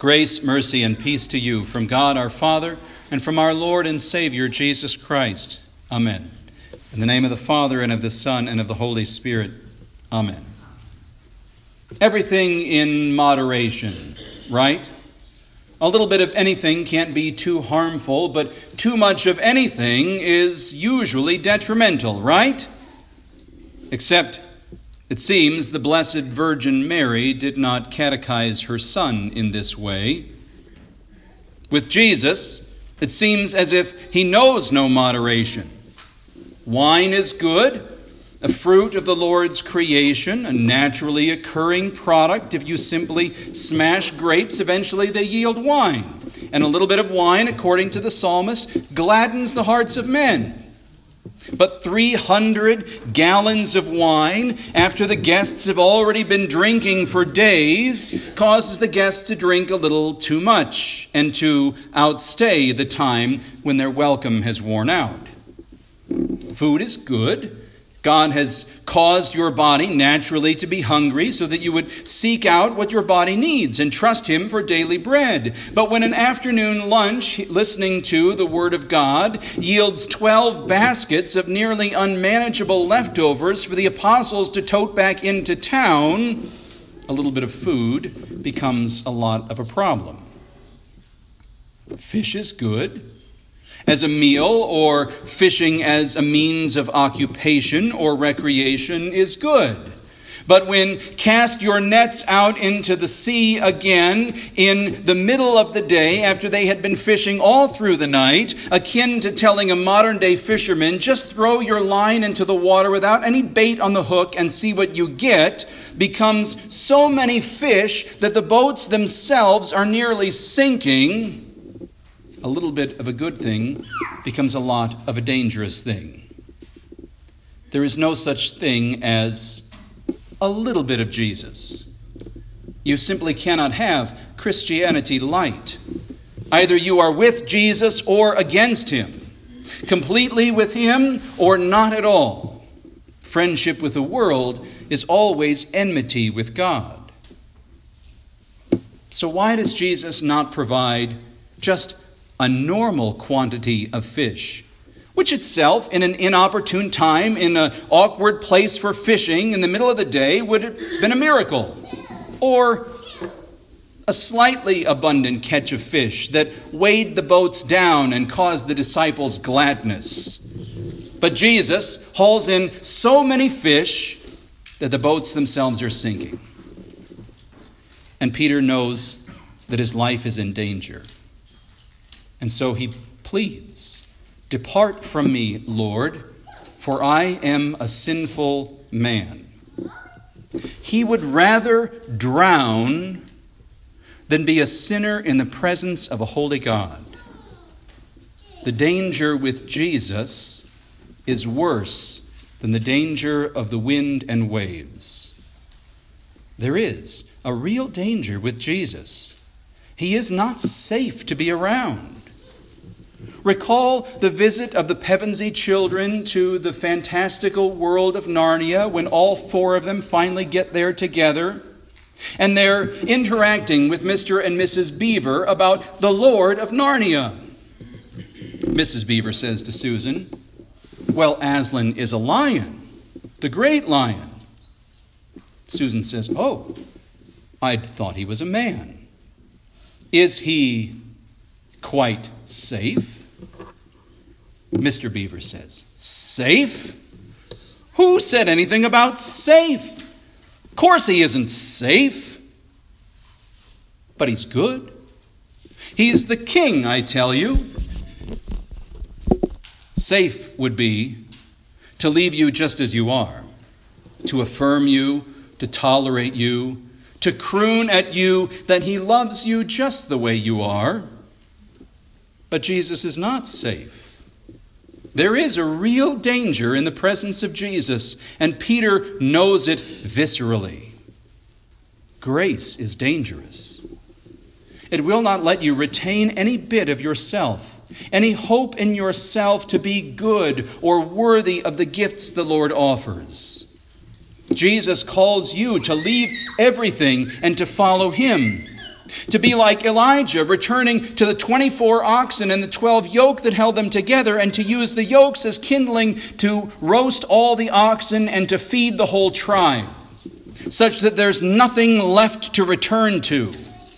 Grace, mercy, and peace to you from God our Father and from our Lord and Savior Jesus Christ. Amen. In the name of the Father, and of the Son, and of the Holy Spirit. Amen. Everything in moderation, right? A little bit of anything can't be too harmful, but too much of anything is usually detrimental, right? Except, it seems, the Blessed Virgin Mary did not catechize her son in this way. With Jesus, it seems as if he knows no moderation. Wine is good, a fruit of the Lord's creation, a naturally occurring product. If you simply smash grapes, eventually they yield wine. And a little bit of wine, according to the psalmist, gladdens the hearts of men. But 300 gallons of wine, after the guests have already been drinking for days, causes the guests to drink a little too much and to outstay the time when their welcome has worn out. Food is good. God has caused your body naturally to be hungry so that you would seek out what your body needs and trust Him for daily bread. But when an afternoon lunch, listening to the Word of God, yields 12 baskets of nearly unmanageable leftovers for the apostles to tote back into town, a little bit of food becomes a lot of a problem. Fish is good as a meal, or fishing as a means of occupation or recreation is good. But when cast your nets out into the sea again in the middle of the day after they had been fishing all through the night, akin to telling a modern-day fisherman, just throw your line into the water without any bait on the hook and see what you get, becomes so many fish that the boats themselves are nearly sinking. A little bit of a good thing becomes a lot of a dangerous thing. There is no such thing as a little bit of Jesus. You simply cannot have Christianity light. Either you are with Jesus or against Him, completely with Him or not at all. Friendship with the world is always enmity with God. So why does Jesus not provide just a normal quantity of fish, which itself, in an inopportune time, in an awkward place for fishing in the middle of the day, would have been a miracle? Or a slightly abundant catch of fish that weighed the boats down and caused the disciples gladness. But Jesus hauls in so many fish that the boats themselves are sinking. And Peter knows that his life is in danger. And so he pleads, "Depart from me, Lord, for I am a sinful man." He would rather drown than be a sinner in the presence of a holy God. The danger with Jesus is worse than the danger of the wind and waves. There is a real danger with Jesus. He is not safe to be around. Recall the visit of the Pevensey children to the fantastical world of Narnia when all four of them finally get there together. And they're interacting with Mr. and Mrs. Beaver about the Lord of Narnia. Mrs. Beaver says to Susan, "Well, Aslan is a lion, the great lion." Susan says, "Oh, I'd thought he was a man. Is he quite safe?" Mr. Beaver says, "Safe? Who said anything about safe? Of course he isn't safe. But he's good. He's the king, I tell you." Safe would be to leave you just as you are, to affirm you, to tolerate you, to croon at you that he loves you just the way you are. But Jesus is not safe. There is a real danger in the presence of Jesus, and Peter knows it viscerally. Grace is dangerous. It will not let you retain any bit of yourself, any hope in yourself to be good or worthy of the gifts the Lord offers. Jesus calls you to leave everything and to follow Him. To be like Elijah, returning to the 24 oxen and the 12 yoke that held them together, and to use the yokes as kindling to roast all the oxen and to feed the whole tribe, such that there's nothing left to return to.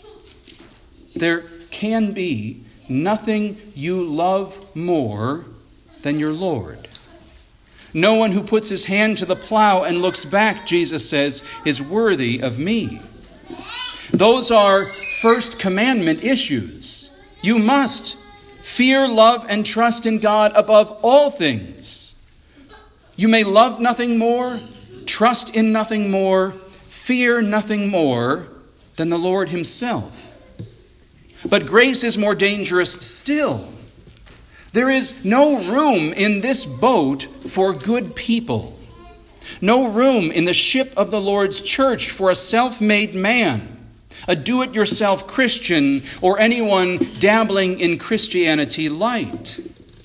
There can be nothing you love more than your Lord. No one who puts his hand to the plow and looks back, Jesus says, is worthy of me. Those are first commandment issues. You must fear, love, and trust in God above all things. You may love nothing more, trust in nothing more, fear nothing more than the Lord himself. But grace is more dangerous still. There is no room in this boat for good people. No room in the ship of the Lord's church for a self-made man, a do-it-yourself Christian, or anyone dabbling in Christianity light.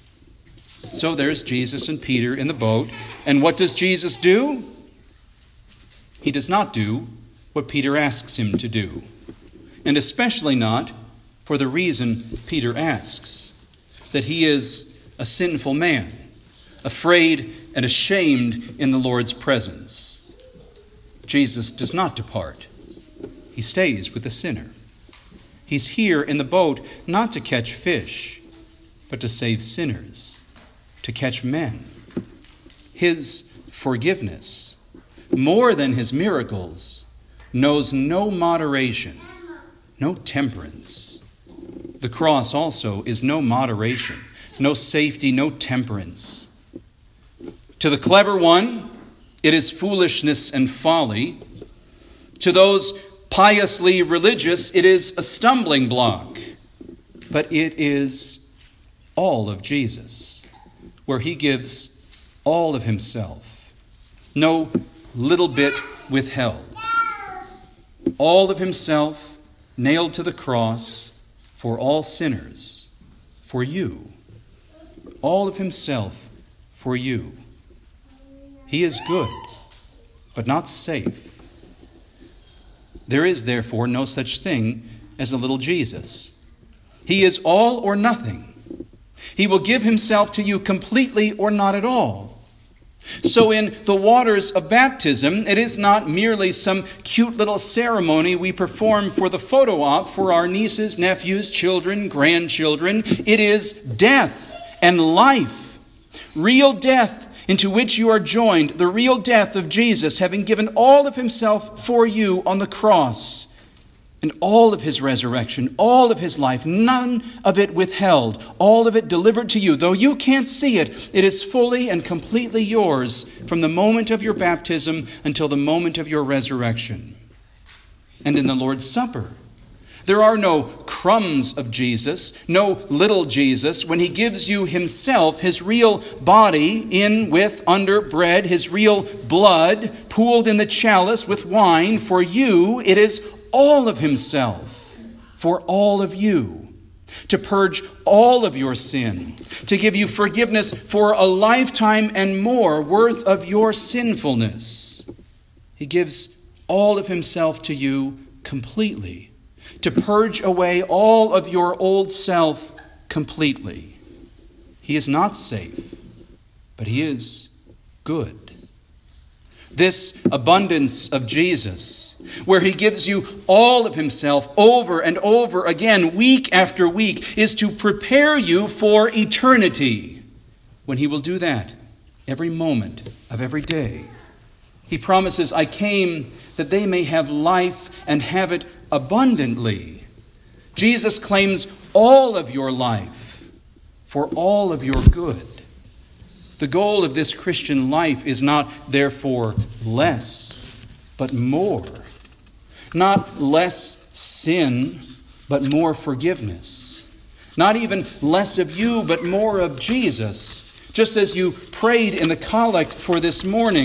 So there's Jesus and Peter in the boat. And what does Jesus do? He does not do what Peter asks him to do. And especially not for the reason Peter asks, that he is a sinful man, afraid and ashamed in the Lord's presence. Jesus does not depart. He stays with the sinner. He's here in the boat not to catch fish, but to save sinners, to catch men. His forgiveness, more than his miracles, knows no moderation, no temperance. The cross also is no moderation, no safety, no temperance. To the clever one, it is foolishness and folly. To those piously religious, it is a stumbling block. But it is all of Jesus, where he gives all of himself, no little bit withheld. All of himself nailed to the cross for all sinners, for you. All of himself for you. He is good, but not safe. There is, therefore, no such thing as a little Jesus. He is all or nothing. He will give himself to you completely or not at all. So in the waters of baptism, it is not merely some cute little ceremony we perform for the photo op for our nieces, nephews, children, grandchildren. It is death and life, real death into which you are joined, the real death of Jesus, having given all of himself for you on the cross, and all of his resurrection, all of his life, none of it withheld, all of it delivered to you. Though you can't see it, it is fully and completely yours from the moment of your baptism until the moment of your resurrection. And in the Lord's Supper, there are no crumbs of Jesus, no little Jesus. When he gives you himself, his real body in, with, under bread, his real blood pooled in the chalice with wine, for you, it is all of himself for all of you, to purge all of your sin, to give you forgiveness for a lifetime and more worth of your sinfulness. He gives all of himself to you completely, to purge away all of your old self completely. He is not safe, but he is good. This abundance of Jesus, where he gives you all of himself over and over again, week after week, is to prepare you for eternity, when he will do that every moment of every day. He promises, I came that they may have life and have it abundantly. Jesus claims all of your life for all of your good. The goal of this Christian life is not, therefore, less, but more. Not less sin, but more forgiveness. Not even less of you, but more of Jesus. Just as you prayed in the collect for this morning,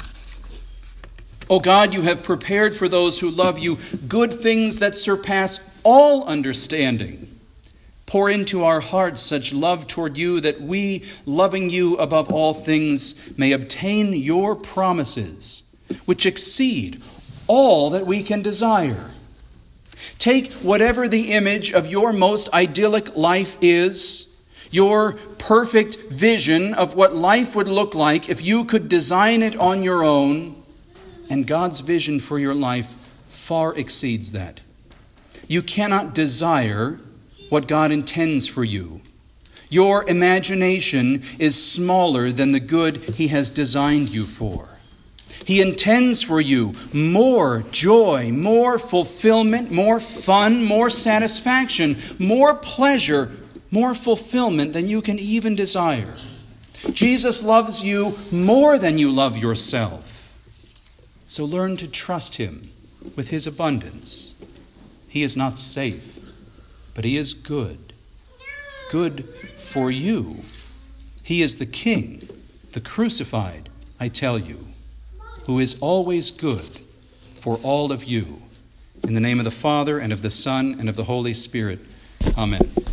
O God, you have prepared for those who love you good things that surpass all understanding. Pour into our hearts such love toward you that we, loving you above all things, may obtain your promises, which exceed all that we can desire. Take whatever the image of your most idyllic life is, your perfect vision of what life would look like if you could design it on your own, and God's vision for your life far exceeds that. You cannot desire what God intends for you. Your imagination is smaller than the good He has designed you for. He intends for you more joy, more fulfillment, more fun, more satisfaction, more pleasure, more fulfillment than you can even desire. Jesus loves you more than you love yourself. So learn to trust Him with His abundance. He is not safe, but He is good. Good for you. He is the King, the crucified, I tell you, who is always good for all of you. In the name of the Father, and of the Son, and of the Holy Spirit. Amen.